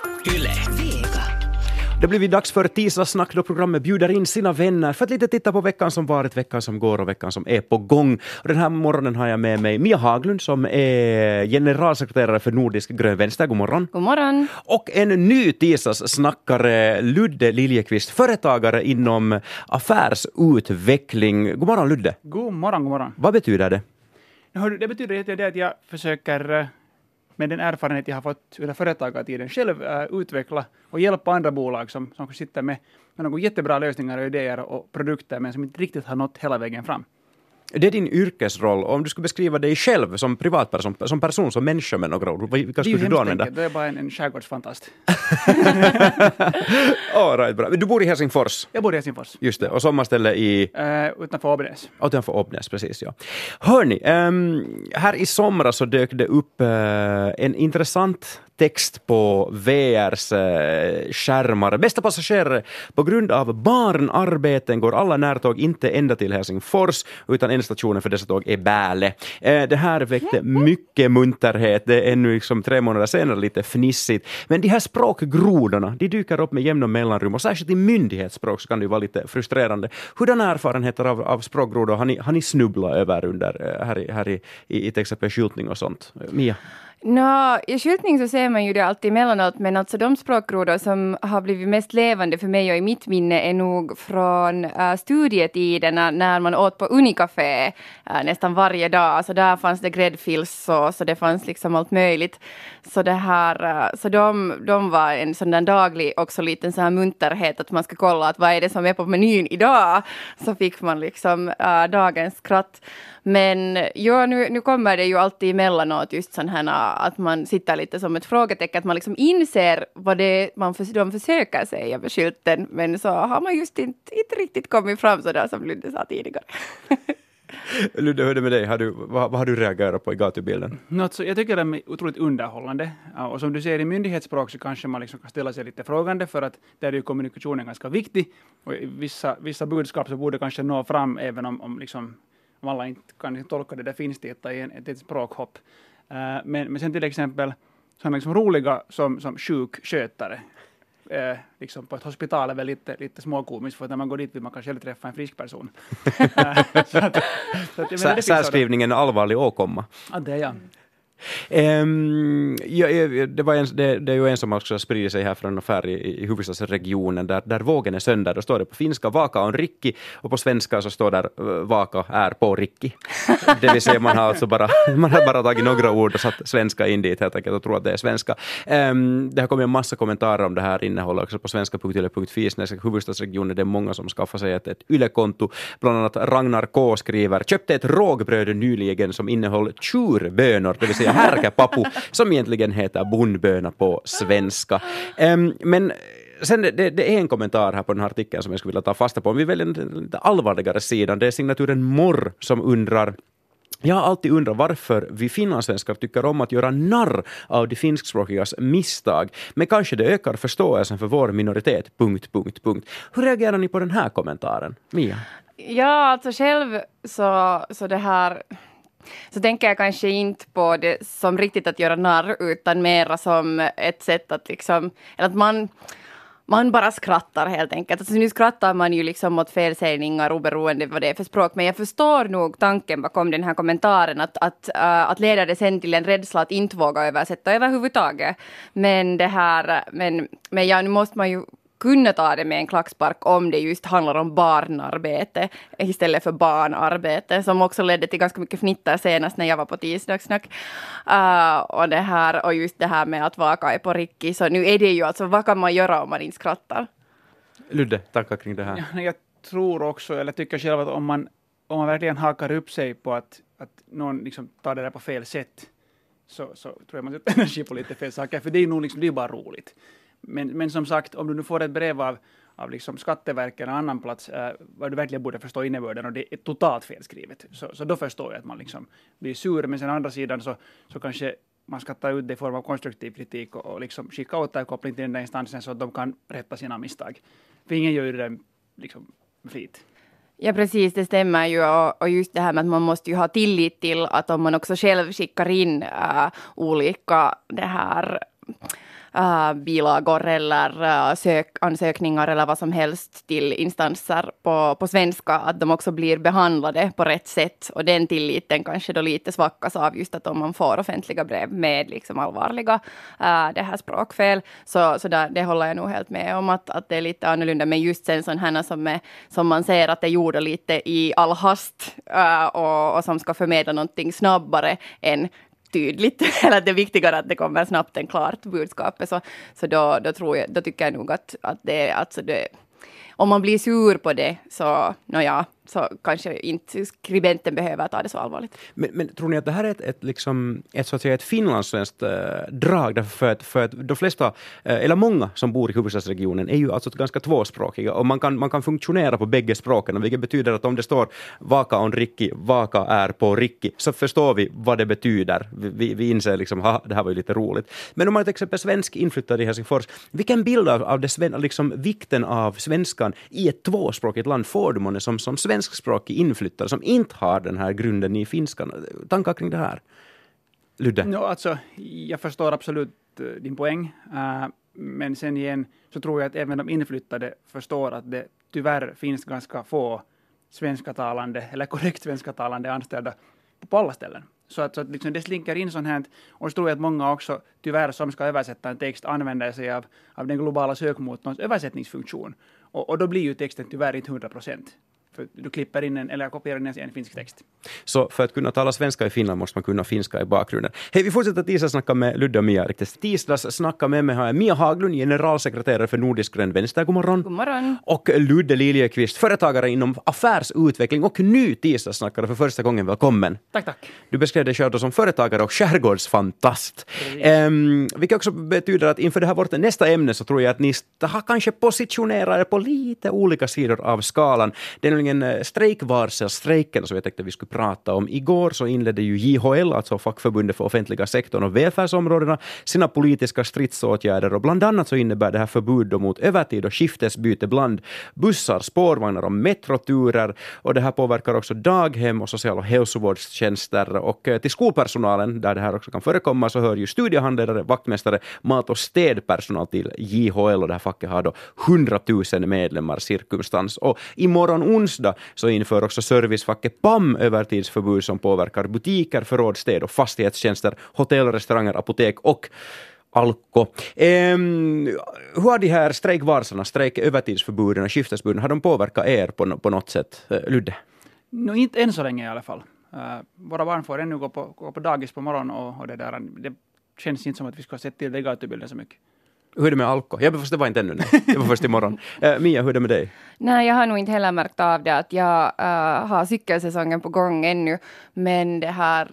Yle. Vega. Det blir dags för tisdagssnack då programmet bjuder in sina vänner för att lite titta på veckan som varit, veckan som går och veckan som är på gång. Och den här morgonen har jag med mig Mia Haglund som är generalsekreterare för Nordisk grön vänster. God morgon. God morgon. Och en ny tisdagssnackare, Ludde Liljekvist, företagare inom affärsutveckling. God morgon Ludde. God morgon, god morgon. Vad betyder det? Det betyder att jag försöker med den erfarenhet jag har fått under företagartiden själv utveckla och hjälpa andra bolag som sitter med några jättebra lösningar och idéer och produkter men som inte riktigt har nått hela vägen fram. Det är din yrkesroll. Om du skulle beskriva dig själv som privatperson, som person, som människa med några ord, vilka skulle du då använda? Det är bara en skärgårdsfantast. All right, bra. Du bor i Helsingfors? Jag bor i Helsingfors. Just det, och sommarställe i? Utanför Åbenäs. Utanför Åbenäs, precis, ja. Hörni, här i somras så dök det upp en intressant text på VRs skärmar. Bästa passagerare, på grund av barnarbeten går alla närtåg inte ända till Helsingfors utan ändstationen för dessa tåg är Bäle. Det här väckte mycket munterhet. Det är nu liksom 3 månader senare lite fnissigt. Men de här språkgrodorna, de dyker upp med jämna mellanrum och särskilt i myndighetsspråk så kan det ju vara lite frustrerande. Hurdana erfarenheter av språkgrodor har ni snubblat över under här i till exempel skyltning och sånt? Mia? I skyltning så ser man ju det alltid emellanåt, men alltså de språkgrodor som har blivit mest levande för mig och i mitt minne är nog från studietiderna när man åt på Unicafé nästan varje dag. Alltså där fanns det gräddfils så det fanns liksom allt möjligt. Så det här, så de var en sån där daglig också liten så här munterhet att man ska kolla att vad är det som är på menyn idag. Så fick man liksom dagens skratt. Men ja, nu kommer det ju alltid emellanåt just sån här att man sitter lite som ett frågetecken, att man liksom inser vad det de försöker säga med skylten, men så har man just inte riktigt kommit fram så där som Ludde sa tidigare. Ludde, hur är det med dig? Vad har du reagerat på i gatubilden? Jag tycker det är otroligt underhållande. Och som du ser i myndighetsspråk så kanske man liksom kan ställa sig lite frågande för att där är ju kommunikationen ganska viktig. Och vissa budskap så borde kanske nå fram även om alla inte kan tolka det. Där finns det i ett språkhopp. Men sen till exempel sådana liksom roliga som sjukskötare. Liksom på ett hospital är väl lite småkomiskt för att när man går dit vill man kanske träffa en frisk person. Särskrivningen är allvarlig åkomma. Ja, det är jag. Det är ju en som också sprider sig här från en affär i huvudstadsregionen där vågen är sönder. Då står det på finska vaka on rikki och på svenska så står där vaka är på rikki. Det vill säga man har bara tagit några ord och satt svenska in dit helt enkelt och tror att det är svenska. Det har kommit en massa kommentarer om det här innehållet också på svenska.yle.fi. Huvudstadsregionen, det är många som skaffar sig ett Yle-konto. Bland annat Ragnar K. skriver: köpte ett rågbröd nyligen som innehåller tjurbönor, det vill säga härkäpapu, som egentligen heter bondböna på svenska. Men sen det är en kommentar här på den här artikeln som jag skulle vilja ta fasta på. Om vi väljer den lite allvarligare sidan, det är signaturen Morr som undrar: jag har alltid undrat varför vi finlandssvenskar tycker om att göra narr av de finskspråkigas misstag. Men kanske det ökar förståelsen för vår minoritet. ... Hur reagerar ni på den här kommentaren, Mia? Ja, alltså själv så det här... Så tänker jag kanske inte på det som riktigt att göra narr utan mera som ett sätt att liksom, eller att man bara skrattar helt enkelt. Alltså nu skrattar man ju liksom åt felsägningar oberoende vad det är för språk. Men jag förstår nog tanken bakom den här kommentaren att leda det sen till en rädsla att inte våga översätta överhuvudtaget. Men nu måste man ju kunna ta det med en klackspark om det just handlar om barnarbete istället för barnarbete, som också ledde till ganska mycket fnitter senast när jag var på tisdagssnack. Och just det här med att vaka är på rikki, så nu är det ju alltså, vad kan man göra om man inte skrattar? Ludde, tackar kring det här. Ja, jag tror också, eller tycker själv att om man verkligen hakar upp sig på att någon liksom tar det där på fel sätt så tror jag man sätter energi på lite fel saker, för det är nog liksom, det är bara roligt. Men som sagt, om du nu får ett brev av liksom Skatteverket eller annan plats vad du verkligen borde förstå innebörden och det är totalt felskrivet, så då förstår jag att man liksom blir sur. Men sen andra sidan så kanske man ska ta ut det i form av konstruktiv kritik och liksom skicka återkoppling till den där instansen så att de kan rätta sina misstag. För ingen gör det liksom med flit. Ja, precis, det stämmer ju. Och just det här med att man måste ju ha tillit till att om man också själv skickar in olika det här bilagor eller ansökningar eller vad som helst till instanser på svenska, att de också blir behandlade på rätt sätt. Och den tilliten kanske då lite svackas av just att om man får offentliga brev med liksom allvarliga det här språkfel, så det håller jag nog helt med om att det är lite annorlunda. Men just sen sån här som man ser att det gjorde lite i all hast och som ska förmedla någonting snabbare än tydligt, eller det är viktigare att det kommer snabbt än klart budskapet, så då tycker jag nog att det, alltså det, om man blir sur på det, så kanske inte skribenten behöver ta det så allvarligt. Men tror ni att det här är ett så att säga ett finlandssvenskt drag, därför för att de flesta, eller många som bor i huvudstadsregionen är ju alltså ganska tvåspråkiga, och man kan funktionera på bägge språken, vilket betyder att om det står vaka on rikki, vaka är på rikki, så förstår vi vad det betyder. Vi inser liksom, det här var ju lite roligt. Men om man till exempel svensk inflyttad i Helsingfors, vilken bild av det, liksom vikten av svenskan i ett tvåspråkigt land får du månne som svenskspråkig inflyttare som inte har den här grunden i finskan? Tankar kring det här? Ludde? Alltså, jag förstår absolut din poäng. Men sen igen så tror jag att även de inflyttade förstår att det tyvärr finns ganska få svenskatalande eller korrekt svenskatalande anställda på alla ställen. Så att liksom det slinker in sånt här. Och så tror jag att många också tyvärr som ska översätta en text använder sig av den globala sökmotorns översättningsfunktion. Och då blir ju texten tyvärr inte 100%. För du klipper in eller kopierar in en finsk text. Så för att kunna tala svenska i Finland måste man kunna finska i bakgrunden. Hej, vi fortsätter tisdag snacka med Ludde och Mia. Tisdags snacka med mig har jag Mia Haglund, generalsekreterare för Nordisk grön vänster. God morgon. God morgon. Och Ludde Liljekvist, företagare inom affärsutveckling och ny tisdagssnackare för första gången. Välkommen. Tack. Du beskrev dig själv då som företagare och skärgårdsfantast. Vilket också betyder att inför det här vårt nästa ämne så tror jag att ni har kanske positionerat er på lite olika sidor av skalan. Det är strejkvarselstrejken som jag tänkte vi skulle prata om. Igår så inledde ju JHL, alltså fackförbundet för offentliga sektorn och välfärdsområdena, sina politiska stridsåtgärder, och bland annat så innebär det här förbud mot övertid och skiftesbyte bland bussar, spårvagnar och metroturer, och det här påverkar också daghem och social- och hälsovårdstjänster, och till skolpersonalen där det här också kan förekomma så hör ju studiehandledare, vaktmästare, mat- och städpersonal till JHL, och det här facket har då 100 000 medlemmar cirkumstans. Och imorgon onsdag så inför också servicefacket PAM övertidsförbud som påverkar butiker, förråd, städ och fastighetstjänster, hotell, restauranger, apotek och Alko. Hur har de här strejkvarslarna, övertidsförbuden och skiftesbuden, har de påverkat er på något sätt, Ludde? Inte än så länge i alla fall. Våra barn får ännu gå på dagis på morgonen och det känns inte som att vi ska ha sett till det i gatubilden så mycket. Hur är det med Alko? Det var inte ännu. Det var först imorgon. Mia, hur är det med dig? Nej, jag har nog inte heller märkt av det att jag har cykelsäsongen på gång ännu. Men det här,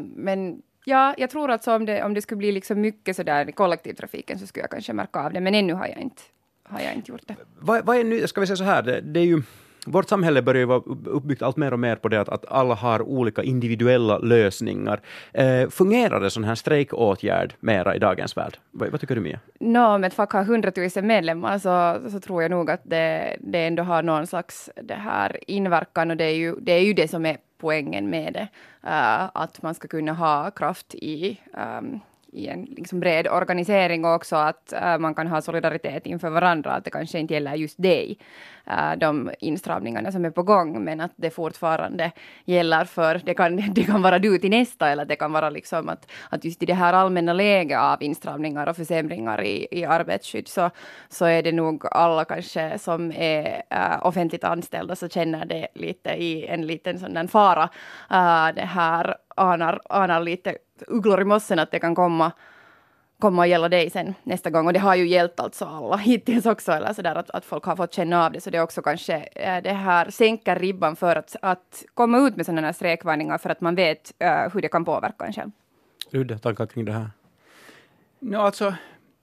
ja, jag tror att om det skulle bli liksom mycket sådär i kollektivtrafiken så skulle jag kanske märka av det. Men ännu har jag inte gjort det. Vad är nu, ska vi säga så här, det är ju vårt samhälle börjar ju vara uppbyggt allt mer och mer på det att alla har olika individuella lösningar. Fungerar det sån här strejkåtgärd mera i dagens värld? Vad tycker du, Mia? Om ett fack har 100 000 medlemmar så tror jag nog att det ändå har någon slags det här inverkan, och det är ju det som är poängen med det. Att man ska kunna ha kraft i en liksom bred organisering, och också att man kan ha solidaritet inför varandra, att det kanske inte gäller just dig, de instramningarna som är på gång, men att det fortfarande gäller för, det kan vara du till nästa, eller det kan vara liksom att just i det här allmänna läget av instramningar och försämringar i arbetsskydd så är det nog alla kanske som är offentligt anställda så känner det lite i en liten sån där fara. Det här anar lite ugglor i mossen att det kan komma och gälla dig sen nästa gång. Och det har ju hjälpt alltså alla hittills också, eller så där att folk har fått känna av det. Så det är också kanske det här sänker ribban för att komma ut med sådana här sträckvarningar, för att man vet hur det kan påverka en själv. Ludde, tankar kring det här? Alltså,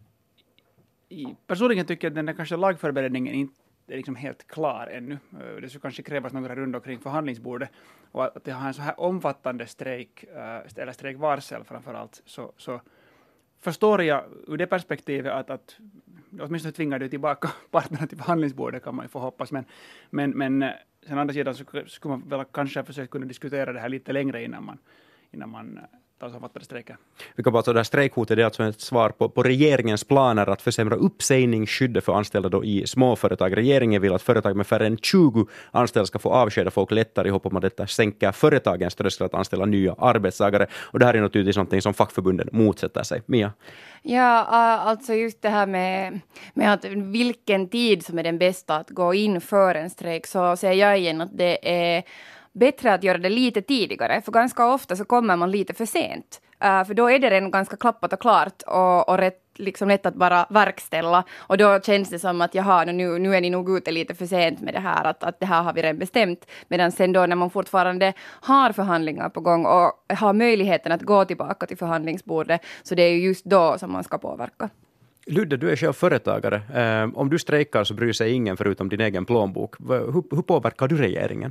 personligen tycker jag att den kanske lagförberedningen inte är liksom helt klar ännu. Det skulle kanske krävas några rundor kring förhandlingsbordet, och att det har en så här omfattande strejk eller strejkvarsel framförallt, så förstår jag ur det perspektivet att åtminstone tvingar du tillbaka parterna till förhandlingsbordet, kan man ju få hoppas, men sen andra sidan så skulle man väl kanske försöka kunna diskutera det här lite längre innan man avtalsomfattade strejker. Vi kan bara säga att det här strejkhotet är alltså ett svar på regeringens planer att försämra uppsägningsskyddet för anställda då i småföretag. Regeringen vill att företag med färre än 20 anställda ska få avskeda folk lättare i hopp om att detta sänker företagens tröskel att anställa nya arbetstagare. Och det här är naturligtvis någonting som fackförbunden motsätter sig. Mia? Ja, alltså just det här med att vilken tid som är den bästa att gå in för en strejk, så säger jag igen att det är bättre att göra det lite tidigare, för ganska ofta så kommer man lite för sent. För då är det redan ganska klappat och klart och rätt, liksom lätt att bara verkställa. Och då känns det som att nu är ni nog ute lite för sent med det här, att det här har vi redan bestämt. Medan sen då när man fortfarande har förhandlingar på gång och har möjligheten att gå tillbaka till förhandlingsbordet, så det är ju just då som man ska påverka. Ludde, du är själv företagare. Om du strejkar så bryr sig ingen förutom din egen plånbok. Hur påverkar du regeringen?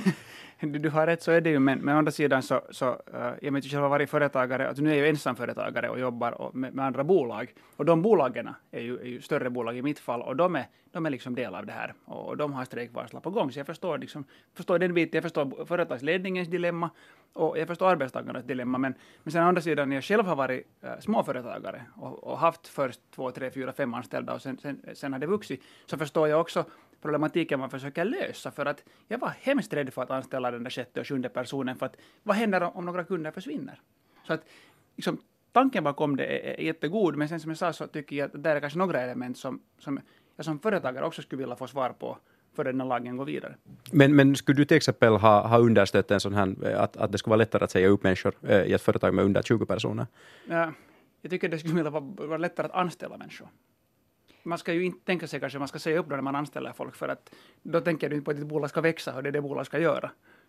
Du har rätt, så är det ju, men å andra sidan så jag har inte själv varit företagare, alltså nu är jag ju ensamföretagare och jobbar med andra bolag, och de bolagen är ju större bolag i mitt fall, och de är liksom del av det här, och de har strejkvarslar på gång, så jag förstår den biten, jag förstår företagsledningens dilemma och jag förstår arbetstagarnas dilemma, men sen å andra sidan, när jag själv har varit småföretagare och haft först 2, 3, 4, 5 anställda och sen har det vuxit, så förstår jag också problematiken man försöker lösa, för att jag var hemskt rädd för att anställa den där 6:e och 7:e personen, för att vad händer om några kunder försvinner? Så att liksom, tanken bakom det är jättegod, men sen som jag sa så tycker jag att det är kanske några element som jag som företagare också skulle vilja få svar på för den här lagen går vidare. Men skulle du till exempel ha understött en sån här, att det skulle vara lättare att säga upp människor i ett företag med under 20 personer? Ja, jag tycker det skulle vara lättare att anställa människor. Man ska ju inte tänka sig kanske man ska säga upp när man anställer folk, för att då tänker du inte på att ditt bolag ska växa och det är det bolag ska göra.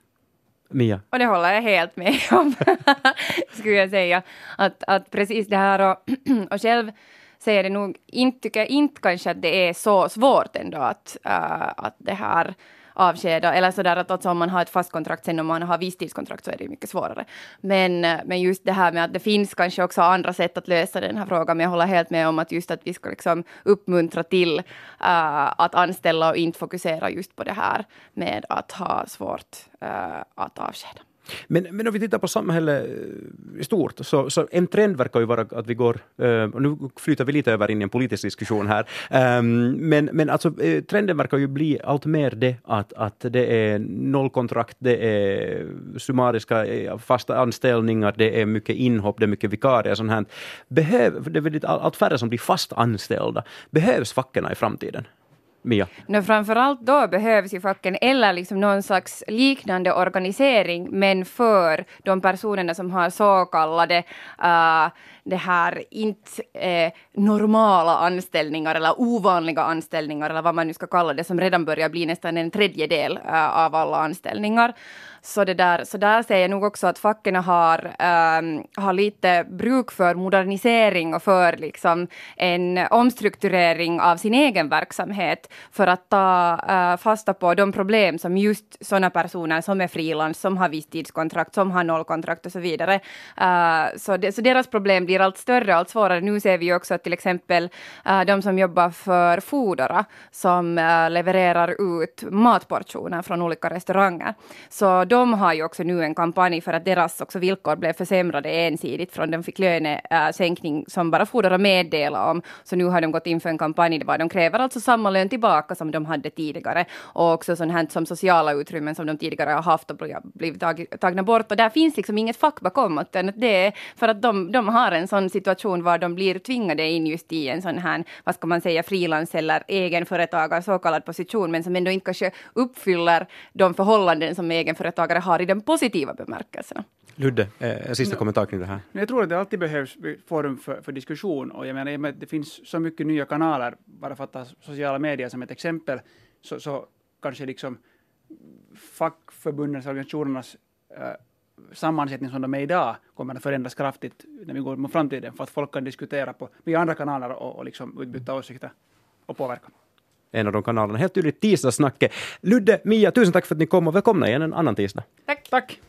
Mia? Och det håller jag helt med om, skulle jag säga. Att precis det här, och själv säger det nog, tycker jag inte kanske att det är så svårt ändå att det här avskeda, eller sådär att alltså om man har ett fast kontrakt, sen om man har visstidskontrakt så är det mycket svårare. Men just det här med att det finns kanske också andra sätt att lösa den här frågan, men jag håller helt med om att just att vi ska liksom uppmuntra till att anställa och inte fokusera just på det här med att ha svårt att avskeda. Men om vi tittar på samhället i stort, så en trend verkar ju vara att vi går, och nu flyttar vi lite över in i en politisk diskussion här, men alltså trenden verkar ju bli allt mer det att det är nollkontrakt, det är summariska fasta anställningar, det är mycket inhopp, det är mycket vikarier och sånt här. Det är väldigt allt färre som blir fast anställda. Behövs fackorna i framtiden? Mia? Framförallt då behövs ju facken eller liksom någon slags liknande organisering, men för de personerna som har så kallade det här inte normala anställningar eller ovanliga anställningar eller vad man nu ska kalla det, som redan börjar bli nästan en tredjedel av alla anställningar. Så där säger jag nog också att facken har lite bruk för modernisering och för liksom en omstrukturering av sin egen verksamhet för att ta fasta på de problem som just sådana personer som är frilans, som har visstidskontrakt, som har nollkontrakt och så vidare. Så deras problem blir allt större, allt svårare. Nu ser vi också att till exempel de som jobbar för Foodora, som levererar ut matportioner från olika restauranger. Så de har ju också nu en kampanj för att deras också villkor blev försämrade ensidigt från de fick lönesänkning som bara Foodora meddelade om. Så nu har de gått in för en kampanj där de kräver alltså samma lön tillbaka som de hade tidigare. Och också sånt här som sociala utrymmen som de tidigare har haft och blivit tagna bort. Och där finns liksom inget fack bakom. Utan det är för att de har en sån situation var de blir tvingade in just i en sån här, vad ska man säga, frilans eller egenföretagare, så kallad position, men som ändå inte kanske uppfyller de förhållanden som egenföretagare har i den positiva bemärkelsen. Ludde, sista kommentar kring det här. Jag tror att det alltid behövs forum för diskussion, och jag menar det finns så mycket nya kanaler, bara för att ta sociala medier som ett exempel, så kanske liksom fackförbundens, organisationernas sammansättning som de är idag kommer att förändras kraftigt när vi går mot framtiden, för att folk kan diskutera via andra kanaler och liksom utbyta åsikter och påverka. En av de kanalerna, helt tydligt tisdagssnacket. Ludde, Mia, tusen tack för att ni kom och välkomna igen en annan tisdag. Tack.